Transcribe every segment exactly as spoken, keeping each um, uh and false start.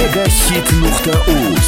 Megahit nuqta uz.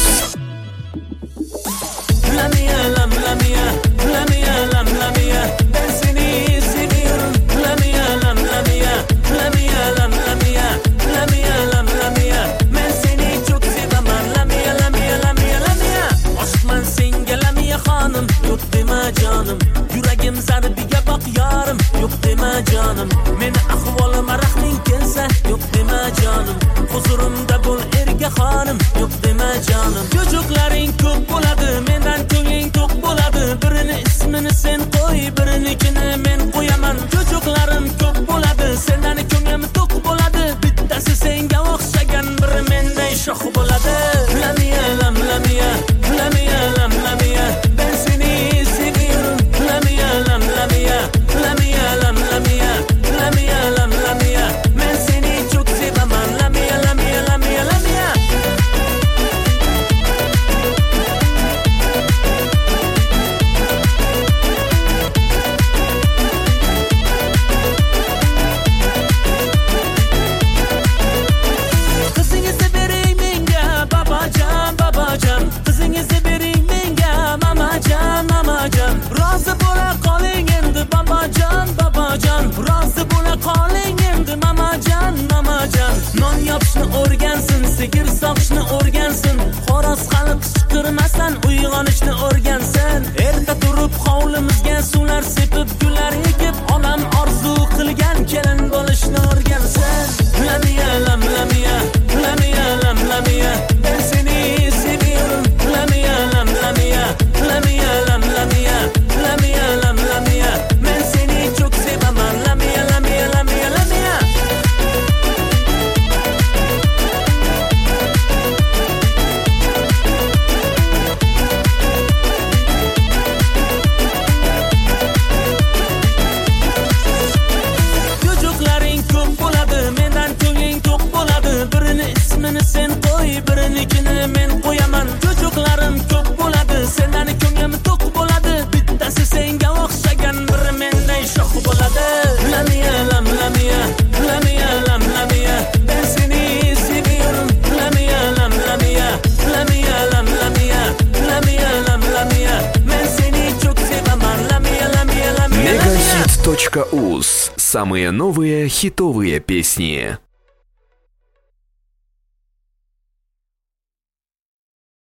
Lamia lam lamia, lamia lam lamia, ben seni seviyorum. Lamia lam lamia, lamia lam lamia, lamia lam lamia, ben seni çok sevaman. Lamia lamia lamia lamia, aşkman senga lamia hanım, yok deme canım. Yuragim zarbiga bak yarım, yok deme canım. Meni ahvolim rahming kelsa, yok deme canım. Huzurumda bol erga hanım, yok deme canım. Çocuklaring ko'p bo'ladi, mendan ko'ngling to'q bo'ladi. Birini ismini sen qo'y, birinikini men qo'yaman. Çocuklarim ko'p bo'ladi, sendan ko'nglim to'q bo'ladi. Bittasi senga o'xshagan, biri menday shoh bo'ladi. Lamia lam lamia, lamia lam lamia, ben seni seviyorum. Lamia lam lamia, lamia lam lamia, lamia lam lamia, ben seni çok sevaman. Lamia lamia lamia lamia. Kızınızı vereyim menga babacan babacan, kızınızı vereyim menga mamacan mamacan. Razı bo'la qoling endi babacan babajan, razı bo'la qoling endi mamajan mamajan. Non yopishni o'rgansin, sigir soqishni o'rgansin, xo'roz hali qichqirmasdan uyg'onishni o'rgansin. Erta turib hovlimizga suvlar sepib gullar ekib, onam orzu qilgan kelin bo'lishni o'rgansin. Lamia lam lamia, lamia lam lamia, ben seni seviyorum. Lamia lam lamia, lamia lam lamia, lamia lam lamia, ben seni çok sevaman. Lamia lamia lamia lamia. Çocuklaring ko'p bo'ladi, mendan ko'ngling to'q bo'ladi. Birini ismini sen qo'y, birinikini men qo'yaman. Çocuklarim ko'p bo'ladi, sendan ko'nglim to'q bo'ladi. Bittasi senga o'xshagan, biri menday shoh bo'ladi. Lamia lam lamia, lamia lam lamia, ben seni seviyorum. Lamia lam lamia, lamia lam lamia, lamia lam lamia, ben seni çok sevaman. Lamia lamia lamia lamia. Megahit точка уз. Самые новые хитовые песни.